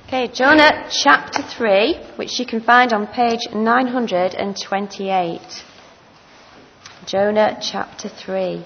Okay, Jonah chapter 3, which you can find on page 928. Jonah chapter 3.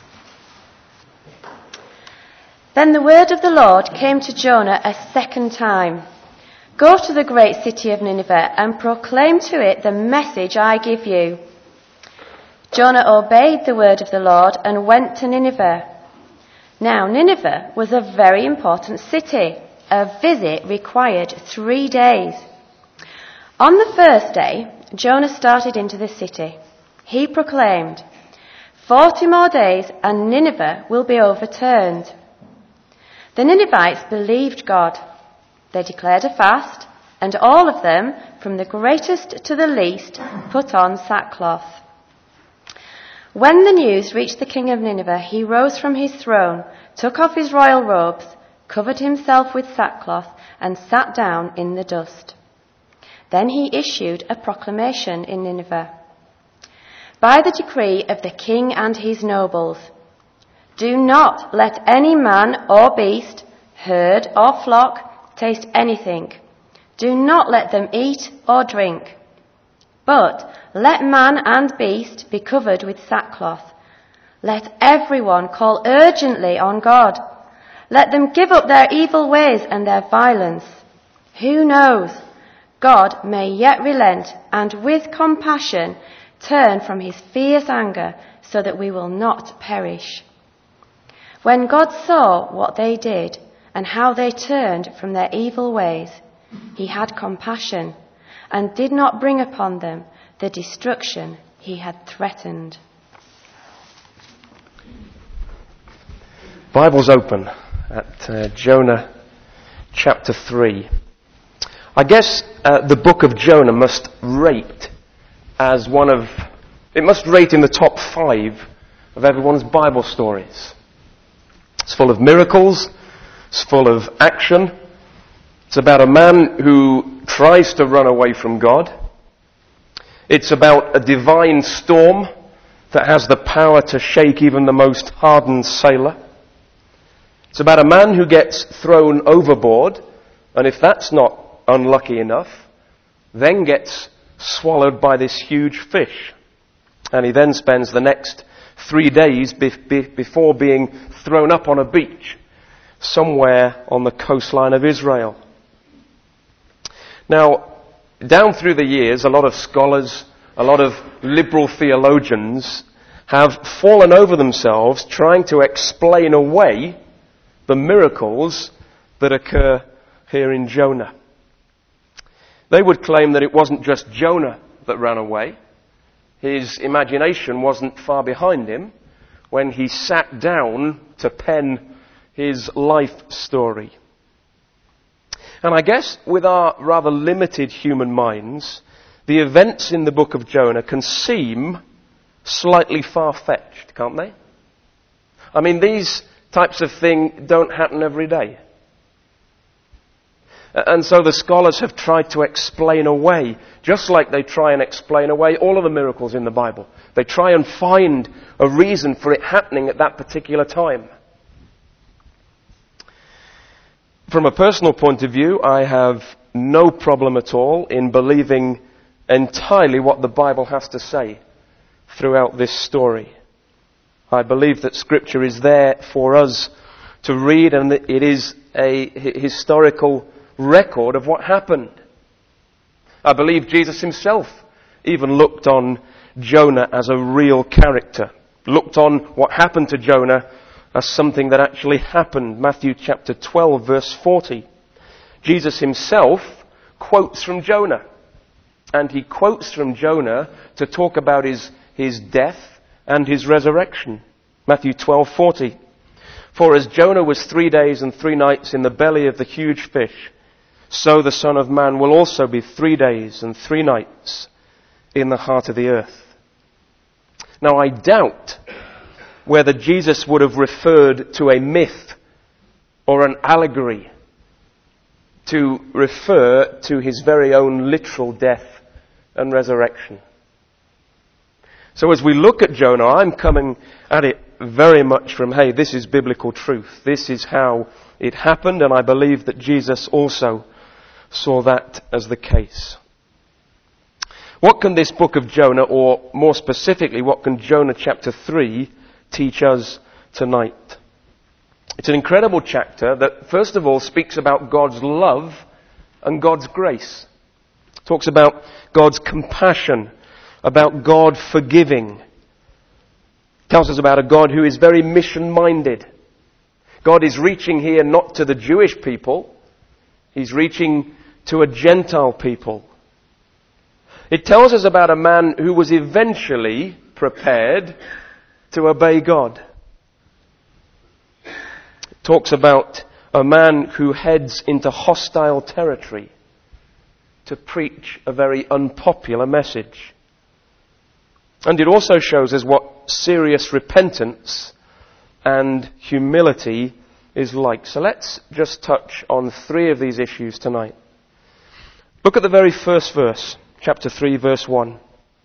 Then the word of the Lord came to Jonah a second time. Go to the great city of Nineveh and proclaim to it the message I give you. Jonah obeyed the word of the Lord and went to Nineveh. Now Nineveh was a very important city. A visit required 3 days. On the first day, Jonah started into the city. He proclaimed, 40 more days and Nineveh will be overturned. The Ninevites believed God. They declared a fast, and all of them, from the greatest to the least, put on sackcloth. When the news reached the king of Nineveh, he rose from his throne, took off his royal robes, covered himself with sackcloth, and sat down in the dust. Then he issued a proclamation in Nineveh. By the decree of the king and his nobles, do not let any man or beast, herd or flock, taste anything. Do not let them eat or drink. But let man and beast be covered with sackcloth. Let everyone call urgently on God. Let them give up their evil ways and their violence. Who knows? God may yet relent and with compassion turn from his fierce anger so that we will not perish. When God saw what they did and how they turned from their evil ways, he had compassion and did not bring upon them the destruction he had threatened. Bible's open at Jonah chapter 3. I guess the book of Jonah must rate as it must rate in the top 5 of everyone's Bible stories. It's full of miracles, it's full of action. It's about a man who tries to run away from God. It's about a divine storm that has the power to shake even the most hardened sailor. It's about a man who gets thrown overboard, and if that's not unlucky enough, then gets swallowed by this huge fish. And he then spends the next 3 days before being thrown up on a beach somewhere on the coastline of Israel. Now, down through the years, a lot of scholars, a lot of liberal theologians have fallen over themselves trying to explain away the miracles that occur here in Jonah. They would claim that it wasn't just Jonah that ran away. His imagination wasn't far behind him when he sat down to pen his life story. And I guess with our rather limited human minds, the events in the book of Jonah can seem slightly far-fetched, can't they? I mean, these types of things don't happen every day. And so the scholars have tried to explain away, just like they try and explain away all of the miracles in the Bible. They try and find a reason for it happening at that particular time. From a personal point of view, I have no problem at all in believing entirely what the Bible has to say throughout this story. I believe that Scripture is there for us to read, and that it is a historical record of what happened. I believe Jesus himself even looked on Jonah as a real character, looked on what happened to Jonah as something that actually happened. Matthew chapter 12, verse 40. Jesus himself quotes from Jonah, and he quotes from Jonah to talk about his death and his resurrection. Matthew 12:40. For as Jonah was 3 days and 3 nights in the belly of the huge fish, so the Son of Man will also be 3 days and 3 nights in the heart of the earth. Now I doubt whether Jesus would have referred to a myth or an allegory to refer to his very own literal death and resurrection. So as we look at Jonah, I'm coming at it very much from, hey, this is biblical truth. This is how it happened, and I believe that Jesus also saw that as the case. What can this book of Jonah, or more specifically, what can Jonah chapter 3 teach us tonight? It's an incredible chapter that, first of all, speaks about God's love and God's grace. It talks about God's compassion, about God forgiving. It tells us about a God who is very mission-minded. God is reaching here not to the Jewish people, He's reaching to a Gentile people. It tells us about a man who was eventually prepared to obey God. It talks about a man who heads into hostile territory to preach a very unpopular message. And it also shows us what serious repentance and humility is like. So let's just touch on 3 of these issues tonight. Look at the very first verse. Chapter 3, verse 1.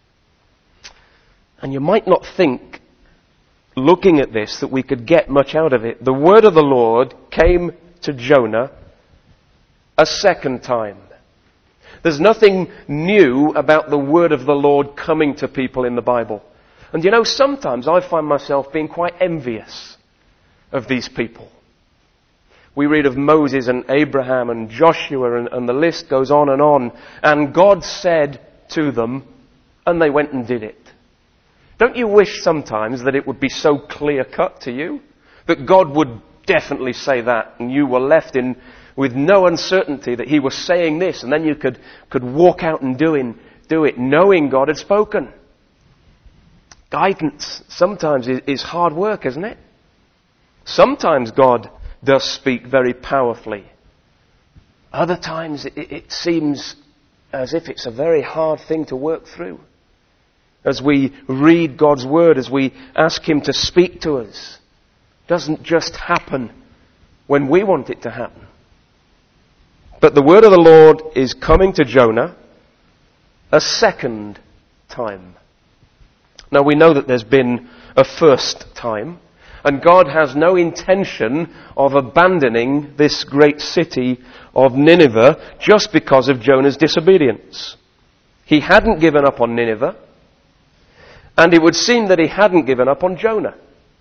And you might not think, looking at this, that we could get much out of it. The word of the Lord came to Jonah a second time. There's nothing new about the word of the Lord coming to people in the Bible. And you know, sometimes I find myself being quite envious of these people. We read of Moses and Abraham and Joshua and the list goes on. And God said to them, and they went and did it. Don't you wish sometimes that it would be so clear-cut to you? That God would definitely say that and you were left with no uncertainty that He was saying this, and then you could walk out and do it knowing God had spoken. Guidance sometimes is hard work, isn't it? Sometimes God does speak very powerfully. Other times it seems as if it's a very hard thing to work through. As we read God's word, as we ask Him to speak to us, it doesn't just happen when we want it to happen. But the word of the Lord is coming to Jonah a second time. Now we know that there's been a first time. And God has no intention of abandoning this great city of Nineveh just because of Jonah's disobedience. He hadn't given up on Nineveh, and it would seem that He hadn't given up on Jonah.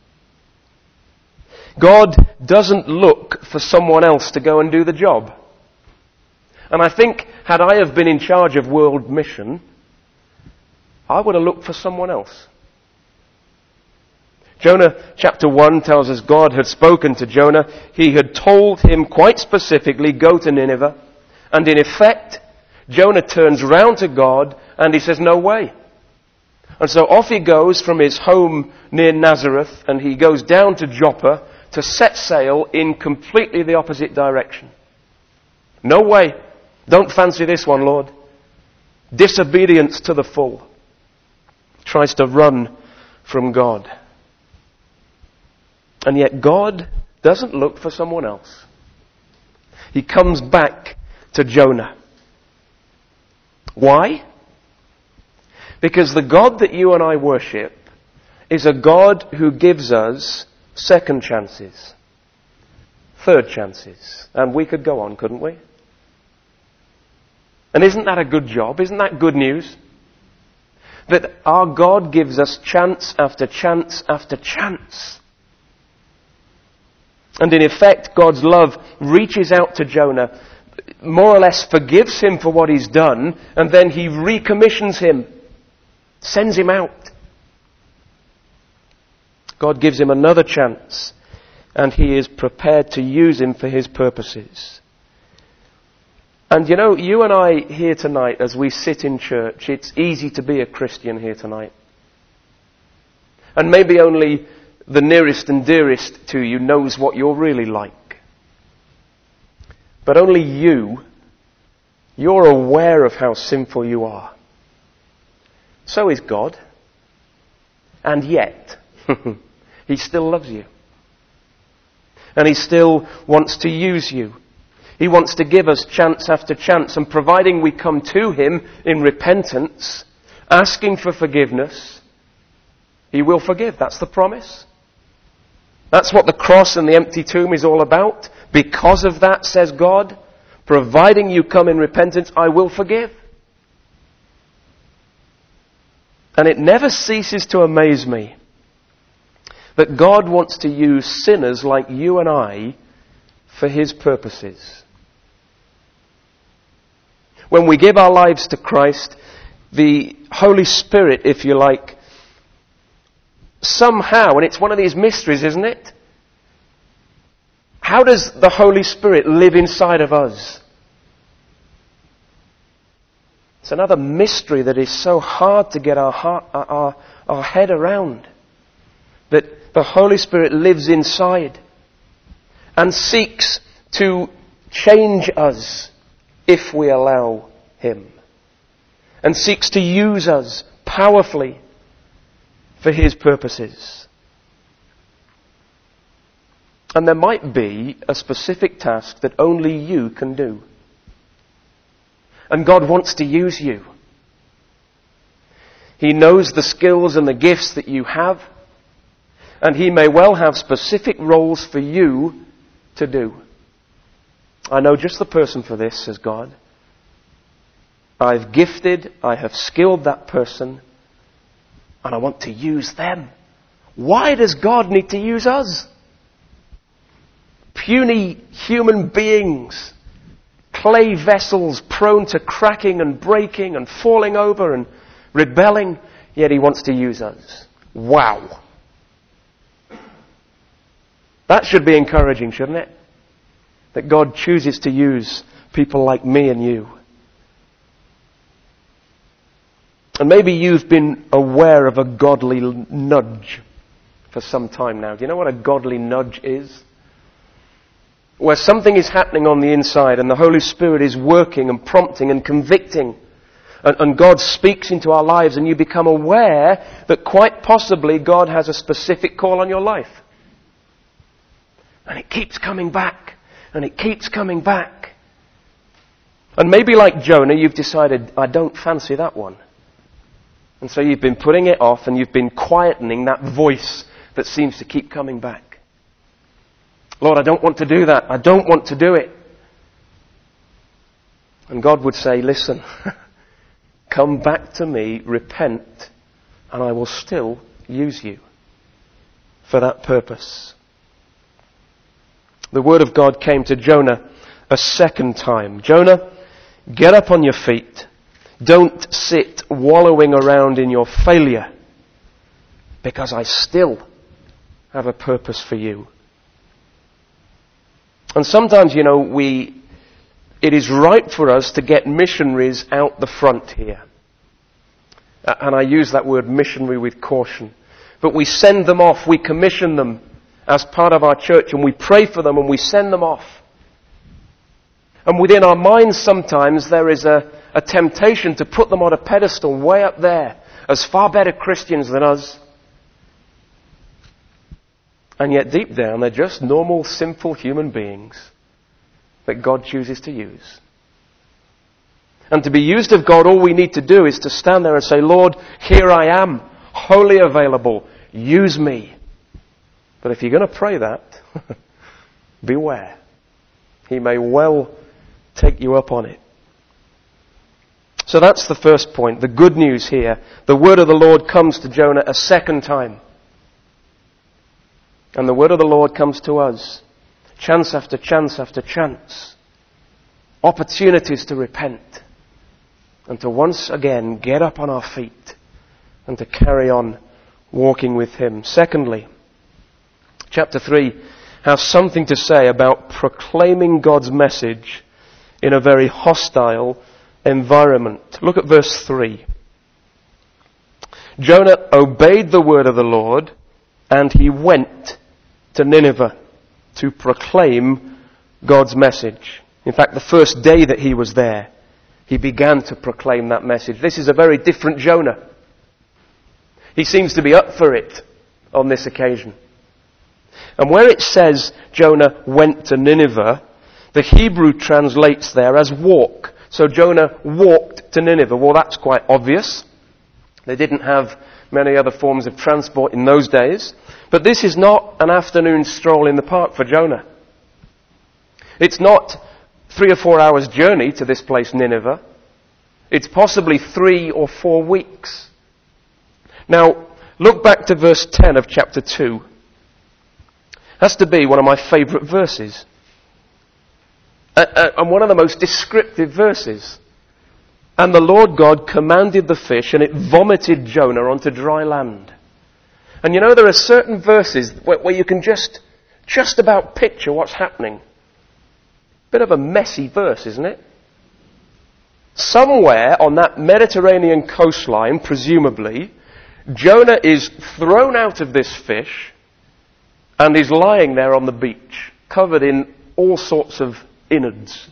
God doesn't look for someone else to go and do the job. And I think, had I have been in charge of world mission, I would have looked for someone else. Jonah chapter 1 tells us God had spoken to Jonah. He had told him quite specifically, go to Nineveh. And in effect, Jonah turns round to God and he says, no way. And so off he goes from his home near Nazareth and he goes down to Joppa to set sail in completely the opposite direction. No way. Don't fancy this one, Lord. Disobedience to the full. Tries to run from God. And yet God doesn't look for someone else. He comes back to Jonah. Why? Because the God that you and I worship is a God who gives us second chances, third chances. And we could go on, couldn't we? And isn't that a good job? Isn't that good news? That our God gives us chance after chance after chance. And in effect, God's love reaches out to Jonah, more or less forgives him for what he's done, and then He recommissions him, sends him out. God gives him another chance, and He is prepared to use him for His purposes. And you know, you and I here tonight, as we sit in church, it's easy to be a Christian here tonight. And maybe only the nearest and dearest to you knows what you're really like. But only you're aware of how sinful you are. So is God. And yet, He still loves you. And He still wants to use you. He wants to give us chance after chance. And providing we come to Him in repentance, asking for forgiveness, He will forgive. That's the promise. That's what the cross and the empty tomb is all about. Because of that, says God, providing you come in repentance, I will forgive. And it never ceases to amaze me that God wants to use sinners like you and I for His purposes. When we give our lives to Christ, the Holy Spirit, if you like, somehow, and it's one of these mysteries, isn't it? How does the Holy Spirit live inside of us? It's another mystery that is so hard to get our head around. That the Holy Spirit lives inside and seeks to change us if we allow Him. And seeks to use us powerfully for His purposes. And there might be a specific task that only you can do. And God wants to use you. He knows the skills and the gifts that you have. And He may well have specific roles for you to do. I know just the person for this, says God. I've gifted, I have skilled that person, and I want to use them. Why does God need to use us? Puny human beings, clay vessels prone to cracking and breaking and falling over and rebelling, yet He wants to use us. Wow. That should be encouraging, shouldn't it? That God chooses to use people like me and you. And maybe you've been aware of a godly nudge for some time now. Do you know what a godly nudge is? Where something is happening on the inside and the Holy Spirit is working and prompting and convicting. And God speaks into our lives and you become aware that quite possibly God has a specific call on your life. And it keeps coming back. And it keeps coming back. And maybe like Jonah, you've decided, I don't fancy that one. And so you've been putting it off and you've been quietening that voice that seems to keep coming back. Lord, I don't want to do that. I don't want to do it. And God would say, listen, come back to me, repent, and I will still use you for that purpose. The word of God came to Jonah a second time. Jonah, get up on your feet. Don't sit wallowing around in your failure, because I still have a purpose for you. And sometimes, it is right for us to get missionaries out the front here. And I use that word missionary with caution. But we send them off, we commission them as part of our church, and we pray for them and we send them off. And within our minds sometimes there is a temptation to put them on a pedestal way up there as far better Christians than us. And yet deep down they're just normal, sinful human beings that God chooses to use. And to be used of God, all we need to do is to stand there and say, Lord, here I am, wholly available, use me. But if you're going to pray that, beware. He may well take you up on it. So that's the first point, the good news here. The word of the Lord comes to Jonah a second time. And the word of the Lord comes to us. Chance after chance after chance. Opportunities to repent. And to once again get up on our feet. And to carry on walking with Him. Secondly, chapter 3 has something to say about proclaiming God's message in a very hostile environment. Look at verse 3. Jonah obeyed the word of the Lord, and he went to Nineveh to proclaim God's message. In fact, the first day that he was there, he began to proclaim that message. This is a very different Jonah. He seems to be up for it on this occasion. And where it says Jonah went to Nineveh, the Hebrew translates there as walk. So Jonah walked to Nineveh. Well, that's quite obvious. They didn't have many other forms of transport in those days. But this is not an afternoon stroll in the park for Jonah. It's not 3 or 4 hours journey to this place, Nineveh. It's possibly 3 or 4 weeks. Now, look back to verse 10 of chapter 2. Has to be one of my favourite verses. And one of the most descriptive verses. And the Lord God commanded the fish, and it vomited Jonah onto dry land. And you know, there are certain verses where you can just about picture what's happening. Bit of a messy verse, isn't it? Somewhere on that Mediterranean coastline, presumably, Jonah is thrown out of this fish and is lying there on the beach, covered in all sorts of innards.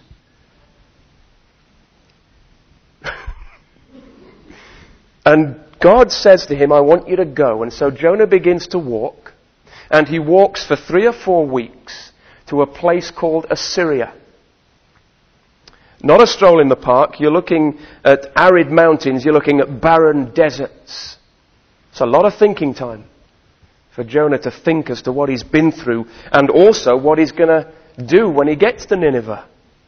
And God says to him, I want you to go. And so Jonah begins to walk, and he walks for 3 or 4 weeks to a place called Assyria. Not a stroll in the park. You're looking at arid mountains. You're looking at barren deserts. It's a lot of thinking time for Jonah to think as to what he's been through and also what he's going to do when he gets to Nineveh.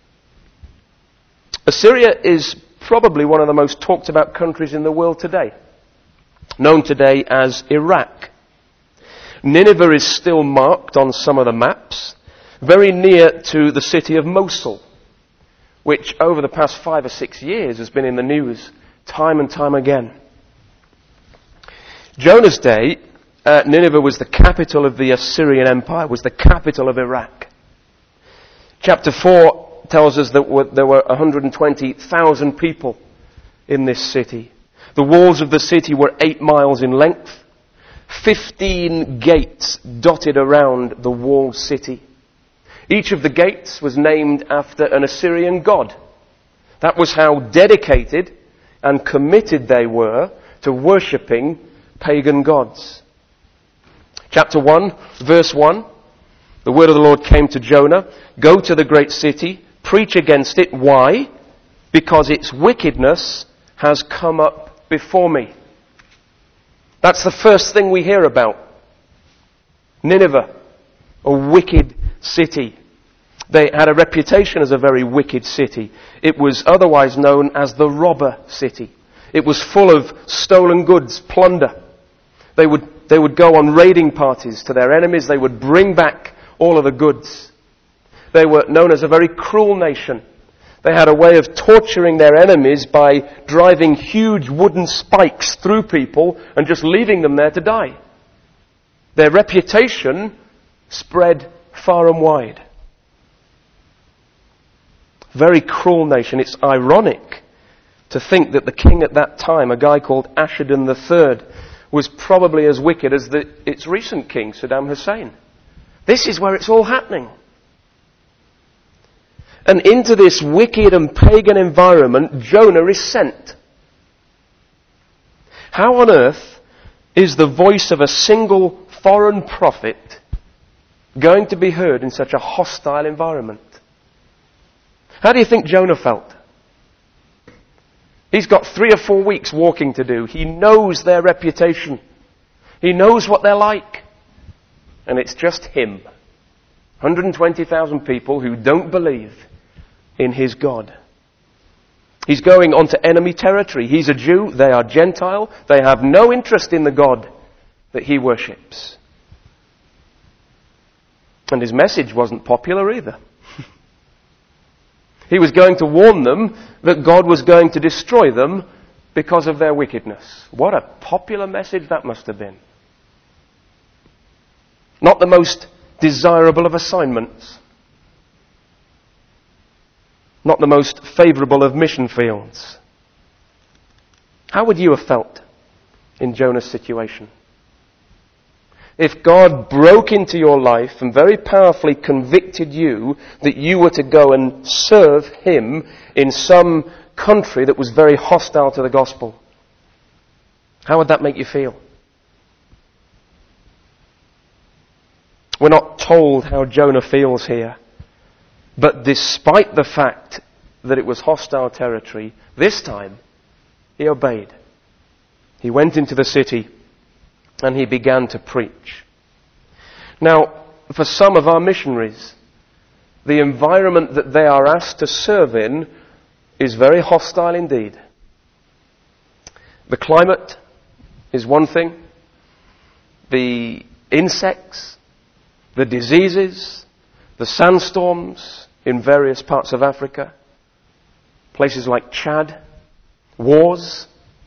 Assyria is probably one of the most talked about countries in the world today, known today as Iraq. Nineveh is still marked on some of the maps, very near to the city of Mosul, which over the past 5 or 6 years has been in the news time and time again. Jonah's day, Nineveh was the capital of the Assyrian Empire, was the capital of Iraq. Chapter 4 tells us that there were 120,000 people in this city. The walls of the city were 8 miles in length. 15 gates dotted around the walled city. Each of the gates was named after an Assyrian god. That was how dedicated and committed they were to worshipping pagan gods. Chapter 1, verse 1. The word of the Lord came to Jonah. Go to the great city, preach against it. Why? Because its wickedness has come up before me. That's the first thing we hear about. Nineveh, a wicked city. They had a reputation as a very wicked city. It was otherwise known as the robber city. It was full of stolen goods, plunder. They would go on raiding parties to their enemies. They would bring back all of the goods. They were known as a very cruel nation. They had a way of torturing their enemies by driving huge wooden spikes through people and just leaving them there to die. Their reputation spread far and wide. Very cruel nation. It's ironic to think that the king at that time, a guy called Ashadun III, was probably as wicked as its recent king, Saddam Hussein. This is where it's all happening. And into this wicked and pagan environment, Jonah is sent. How on earth is the voice of a single foreign prophet going to be heard in such a hostile environment? How do you think Jonah felt? He's got 3 or 4 weeks walking to do. He knows their reputation. He knows what they're like. And it's just him. 120,000 people who don't believe in his God. He's going onto enemy territory. He's a Jew. They are Gentile. They have no interest in the God that he worships. And his message wasn't popular either. He was going to warn them that God was going to destroy them because of their wickedness. What a popular message that must have been. Not the most desirable of assignments. Not the most favourable of mission fields. How would you have felt in Jonah's situation? If God broke into your life and very powerfully convicted you that you were to go and serve him in some country that was very hostile to the gospel, how would that make you feel? We're not told how Jonah feels here. But despite the fact that it was hostile territory, this time he obeyed. He went into the city and he began to preach. Now, for some of our missionaries, the environment that they are asked to serve in is very hostile indeed. The climate is one thing. The insects, the diseases, the sandstorms in various parts of Africa, places like Chad, wars,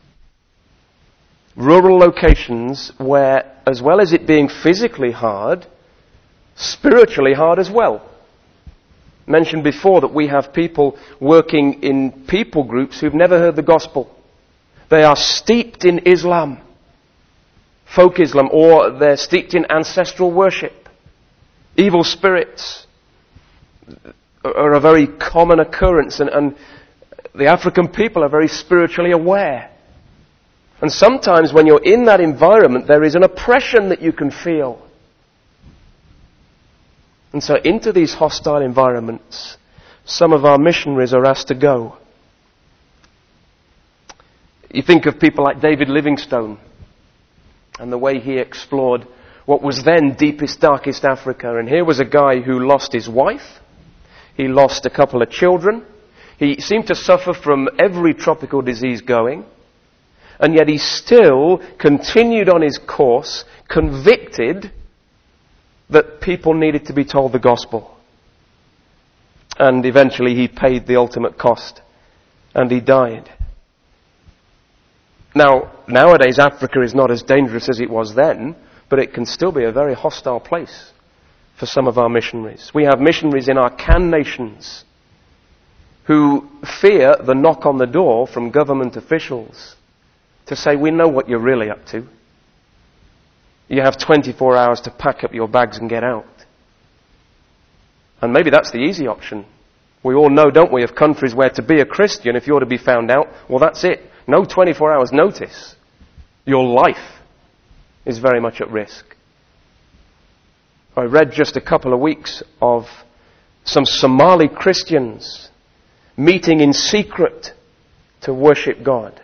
rural locations where, as well as it being physically hard, spiritually hard as well. Mentioned before that we have people working in people groups who've never heard the gospel. They are steeped in Islam, folk Islam, or they're steeped in ancestral worship. Evil spirits are a very common occurrence, and the African people are very spiritually aware. And sometimes when you're in that environment, there is an oppression that you can feel. And so into these hostile environments, some of our missionaries are asked to go. You think of people like David Livingstone and the way he explored what was then deepest, darkest Africa. And here was a guy who lost his wife. He lost a couple of children. He seemed to suffer from every tropical disease going. And yet he still continued on his course, convicted that people needed to be told the gospel. And eventually he paid the ultimate cost. And he died. Now, nowadays Africa is not as dangerous as it was then, but it can still be a very hostile place for some of our missionaries. We have missionaries in our CAN nations who fear the knock on the door from government officials to say, we know what you're really up to. You have 24 hours to pack up your bags and get out. And maybe that's the easy option. We all know, don't we, of countries where to be a Christian, if you're to be found out, well, that's it. No 24 hours notice. Your life is very much at risk. I read just a couple of weeks of some Somali Christians meeting in secret to worship God.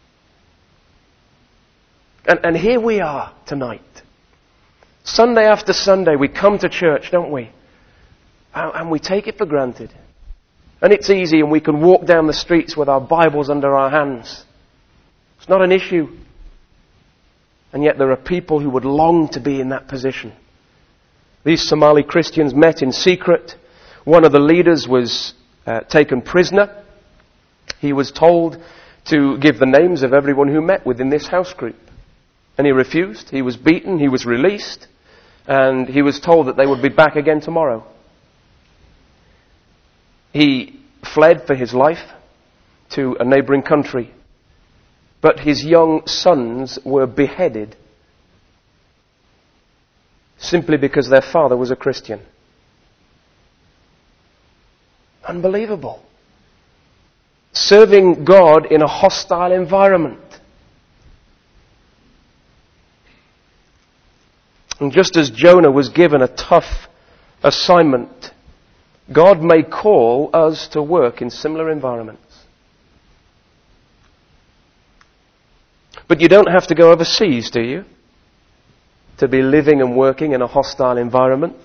And here we are tonight. Sunday after Sunday we come to church, don't we? And we take it for granted. And it's easy, and we can walk down the streets with our Bibles under our hands. It's not an issue. And yet there are people who would long to be in that position. These Somali Christians met in secret. One of the leaders was taken prisoner. He was told to give the names of everyone who met within this house group. And he refused. He was beaten. He was released. And he was told that they would be back again tomorrow. He fled for his life to a neighboring country. But his young sons were beheaded simply because their father was a Christian. Unbelievable. Serving God in a hostile environment. And just as Jonah was given a tough assignment, God may call us to work in similar environments. But you don't have to go overseas, do you? To be living and working in a hostile environment.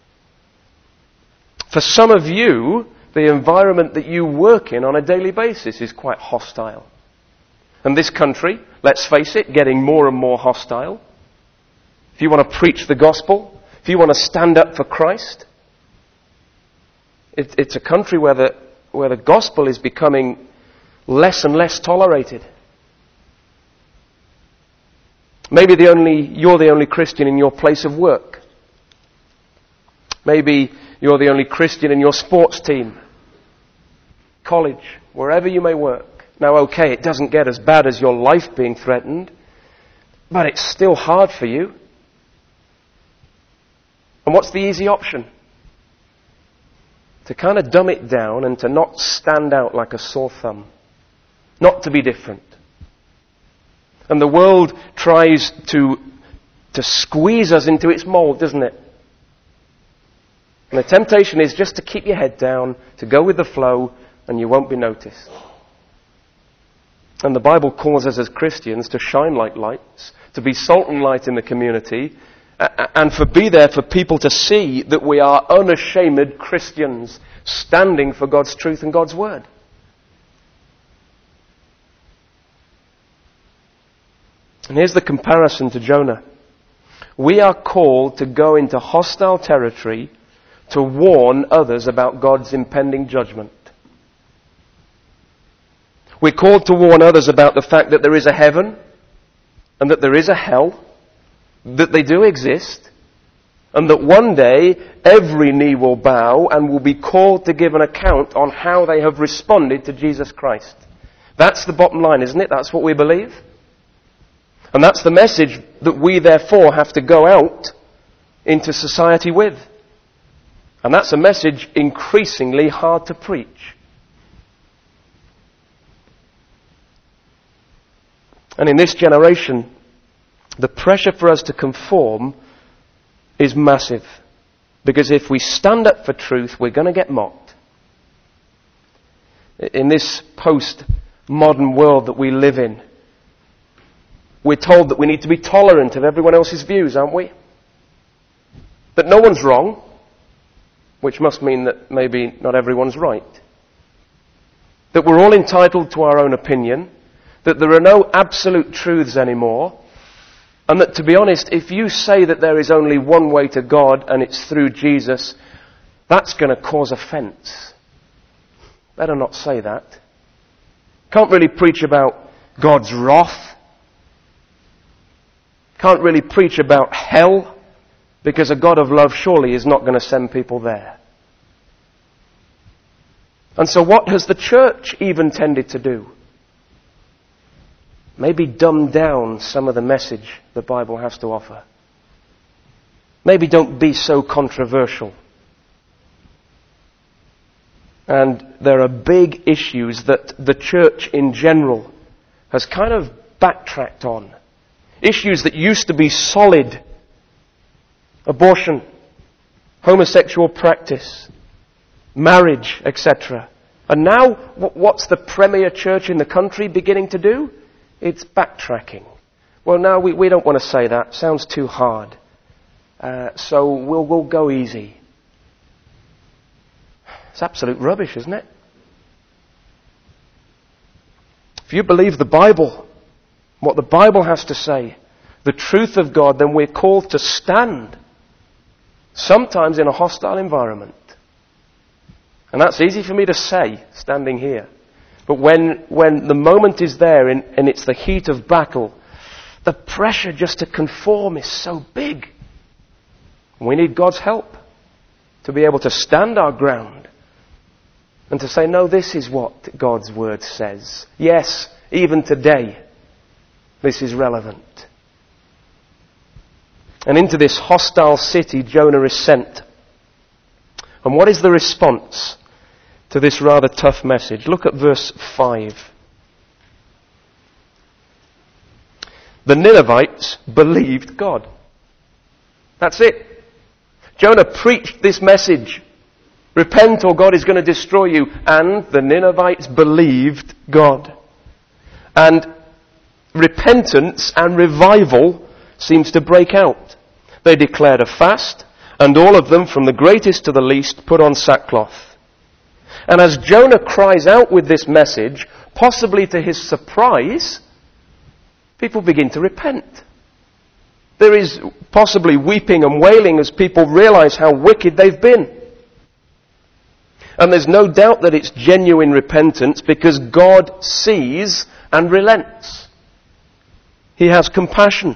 For some of you, the environment that you work in on a daily basis is quite hostile. And this country, let's face it, getting more and more hostile. If you want to preach the gospel, if you want to stand up for Christ, it's a country where the gospel is becoming less and less tolerated. Maybe you're the only Christian in your place of work. Maybe you're the only Christian in your sports team, college, wherever you may work. Now, okay, it doesn't get as bad as your life being threatened, but it's still hard for you. And what's the easy option? To kind of dumb it down and to not stand out like a sore thumb. Not to be different. And the world tries to squeeze us into its mold, doesn't it? And the temptation is just to keep your head down, to go with the flow, and you won't be noticed. And the Bible calls us as Christians to shine like lights, to be salt and light in the community, and be there for people to see that we are unashamed Christians standing for God's truth and God's word. And here's the comparison to Jonah. We are called to go into hostile territory to warn others about God's impending judgment. We're called to warn others about the fact that there is a heaven and that there is a hell, that they do exist, and that one day every knee will bow and will be called to give an account on how they have responded to Jesus Christ. That's the bottom line, isn't it? That's what we believe. And that's the message that we therefore have to go out into society with. And that's a message increasingly hard to preach. And in this generation, the pressure for us to conform is massive. Because if we stand up for truth, we're going to get mocked. In this post-modern world that we live in, we're told that we need to be tolerant of everyone else's views, aren't we? That no one's wrong, which must mean that maybe not everyone's right. That we're all entitled to our own opinion, that there are no absolute truths anymore, and that, to be honest, if you say that there is only one way to God and it's through Jesus, that's going to cause offence. Better not say that. Can't really preach about God's wrath. Can't really preach about hell, because a God of love surely is not going to send people there. And so what has the church even tended to do? Maybe dumb down some of the message the Bible has to offer. Maybe don't be so controversial. And there are big issues that the church in general has kind of backtracked on. Issues that used to be solid. Abortion, homosexual practice, marriage, etc. And now, what's the premier church in the country beginning to do? It's backtracking. Well, now we don't want to say that. Sounds too hard. So we'll go easy. It's absolute rubbish, isn't it? If you believe the Bible, what the Bible has to say, the truth of God, then we're called to stand. Sometimes in a hostile environment. And that's easy for me to say, standing here. But when the moment is there and it's the heat of battle, the pressure just to conform is so big. We need God's help to be able to stand our ground and to say, no, this is what God's word says. Yes, even today, this is relevant. And into this hostile city, Jonah is sent. And what is the response to this rather tough message? Look at verse 5. The Ninevites believed God. That's it. Jonah preached this message. Repent or God is going to destroy you. And the Ninevites believed God. And repentance and revival seems to break out. They declared a fast, and all of them, from the greatest to the least, put on sackcloth. And as Jonah cries out with this message, possibly to his surprise, people begin to repent. There is possibly weeping and wailing as people realize how wicked they've been. And there's no doubt that it's genuine repentance because God sees and relents. He has compassion.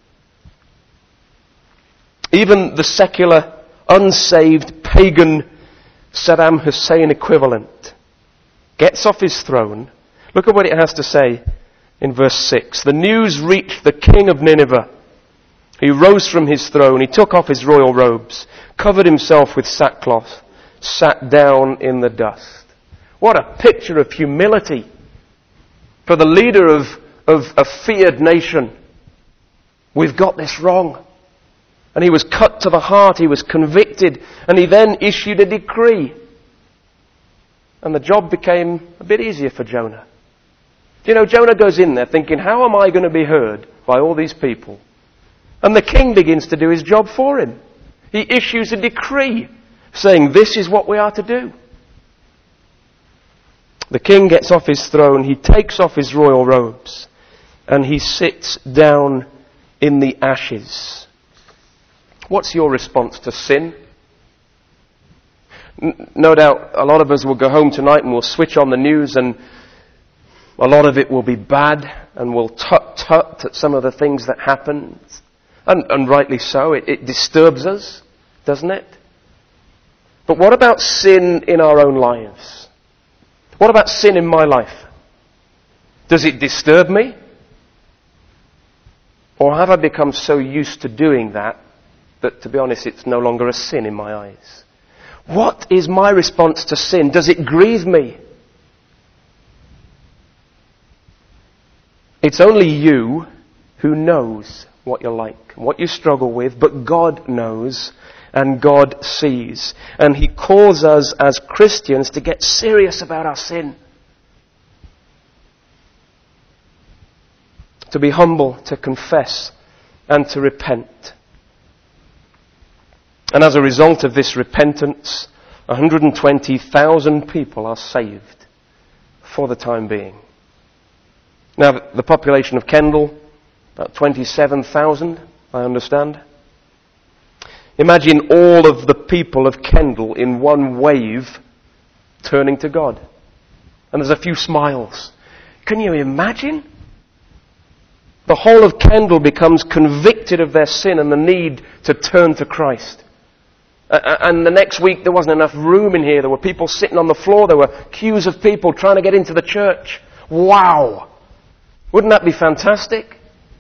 Even the secular, unsaved, pagan Saddam Hussein equivalent gets off his throne. Look at what it has to say in verse 6. The news reached the king of Nineveh. He rose from his throne. He took off his royal robes, covered himself with sackcloth, sat down in the dust. What a picture of humility for the leader of a feared nation. We've got this wrong. And he was cut to the heart, he was convicted, and he then issued a decree. And the job became a bit easier for Jonah. You know, Jonah goes in there thinking, how am I going to be heard by all these people? And the king begins to do his job for him. He issues a decree saying this is what we are to do. The king gets off his throne, he takes off his royal robes, and he sits down in the ashes. What's your response to sin? No doubt a lot of us will go home tonight and we'll switch on the news, and a lot of it will be bad, and we'll tut at some of the things that happen. And rightly so. It disturbs us, doesn't it? But what about sin in our own lives? What about sin in my life? Does it disturb me? Or have I become so used to doing that, to be honest, it's no longer a sin in my eyes? What is my response to sin? Does it grieve me? It's only you who knows what you're like, what you struggle with, but God knows and God sees. And He calls us as Christians to get serious about our sin. To be humble, to confess, and to repent. And as a result of this repentance, 120,000 people are saved for the time being. Now, the population of Kendal, about 27,000, I understand. Imagine all of the people of Kendal in one wave turning to God. And there's a few smiles. Can you imagine? The whole of Kendal becomes convicted of their sin and the need to turn to Christ. And the next week there wasn't enough room in here. There were people sitting on the floor. There were queues of people trying to get into the church. Wow! Wouldn't that be fantastic?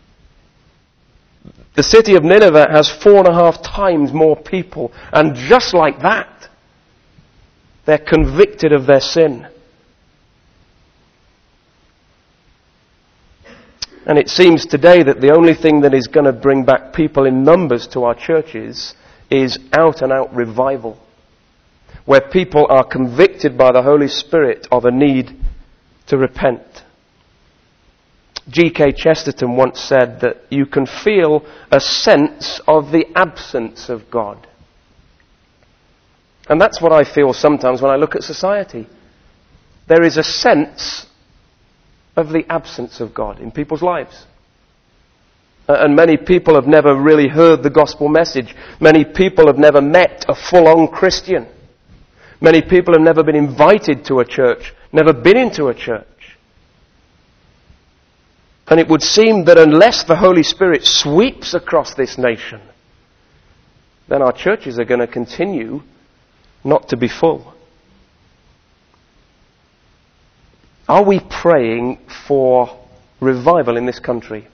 The city of Nineveh has 4.5 times more people. And just like that, they're convicted of their sin. And it seems today that the only thing that is going to bring back people in numbers to our churches is out-and-out revival, where people are convicted by the Holy Spirit of a need to repent. G.K. Chesterton once said that you can feel a sense of the absence of God. And that's what I feel sometimes when I look at society. There is a sense of the absence of God in people's lives. And many people have never really heard the gospel message. Many people have never met a full-on Christian. Many people have never been invited to a church, never been into a church. And it would seem that unless the Holy Spirit sweeps across this nation, then our churches are going to continue not to be full. Are we praying for revival in this country?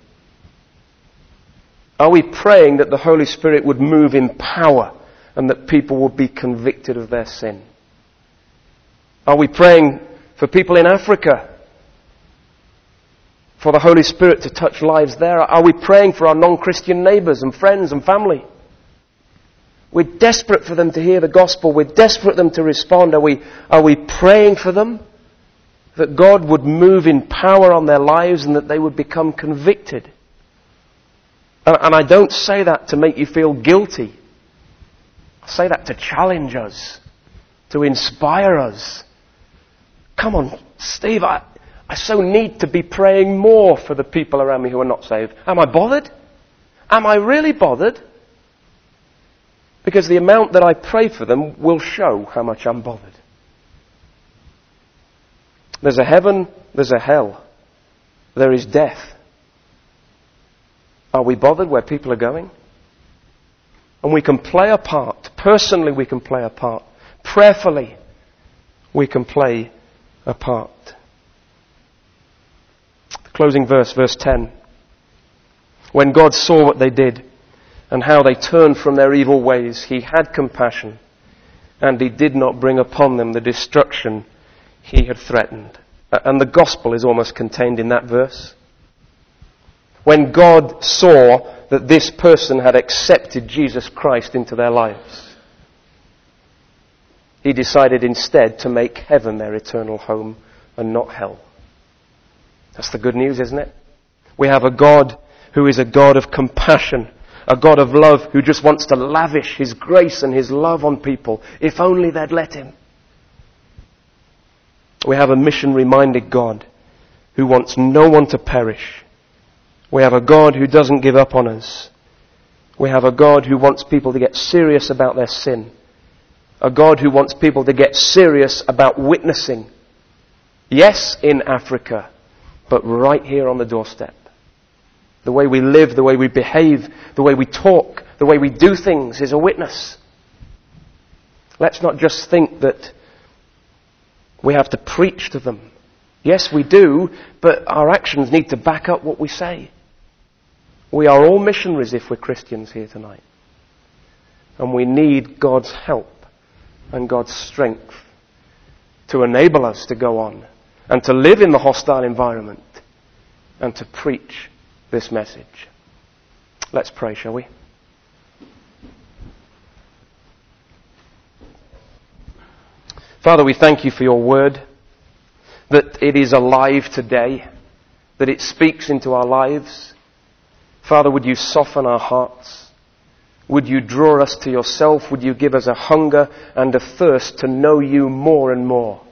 Are we praying that the Holy Spirit would move in power and that people would be convicted of their sin? Are we praying for people in Africa, for the Holy Spirit to touch lives there? Are we praying for our non-Christian neighbours and friends and family? We're desperate for them to hear the gospel. We're desperate for them to respond. Are we praying for them? That God would move in power on their lives and that they would become convicted. And I don't say that to make you feel guilty. I say that to challenge us, to inspire us. Come on, Steve, I so need to be praying more for the people around me who are not saved. Am I bothered? Am I really bothered? Because the amount that I pray for them will show how much I'm bothered. There's a heaven, there's a hell. There is death. Are we bothered where people are going? And we can play a part. Personally, we can play a part. Prayerfully, we can play a part. The closing verse, verse 10. When God saw what they did and how they turned from their evil ways, He had compassion, and He did not bring upon them the destruction He had threatened. And the gospel is almost contained in that verse. When God saw that this person had accepted Jesus Christ into their lives, He decided instead to make heaven their eternal home and not hell. That's the good news, isn't it? We have a God who is a God of compassion, a God of love who just wants to lavish His grace and His love on people, if only they'd let Him. We have a mission-minded God who wants no one to perish. We have a God who doesn't give up on us. We have a God who wants people to get serious about their sin. A God who wants people to get serious about witnessing. Yes, in Africa, but right here on the doorstep. The way we live, the way we behave, the way we talk, the way we do things is a witness. Let's not just think that we have to preach to them. Yes, we do, but our actions need to back up what we say. We are all missionaries if we're Christians here tonight. And we need God's help and God's strength to enable us to go on and to live in the hostile environment and to preach this message. Let's pray, shall we? Father, we thank you for your word, that it is alive today, that it speaks into our lives. Father, would you soften our hearts? Would you draw us to yourself? Would you give us a hunger and a thirst to know you more and more?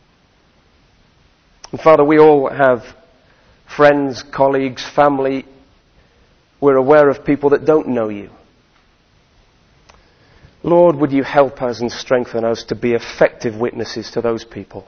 And Father, we all have friends, colleagues, family. We're aware of people that don't know you. Lord, would you help us and strengthen us to be effective witnesses to those people?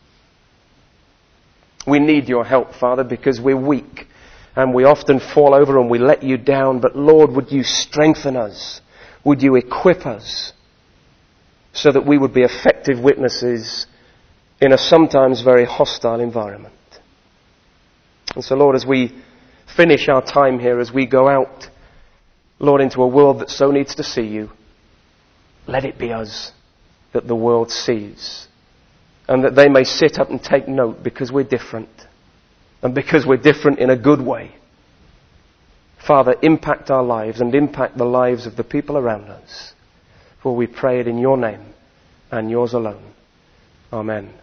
We need your help, Father, because we're weak and we often fall over and we let you down. But Lord, would you strengthen us? Would you equip us so that we would be effective witnesses in a sometimes very hostile environment? And so, Lord, as we finish our time here, as we go out, Lord, into a world that so needs to see you, let it be us that the world sees, and that they may sit up and take note because we're different, and because we're different in a good way. Father, impact our lives and impact the lives of the people around us. For we pray it in your name and yours alone. Amen.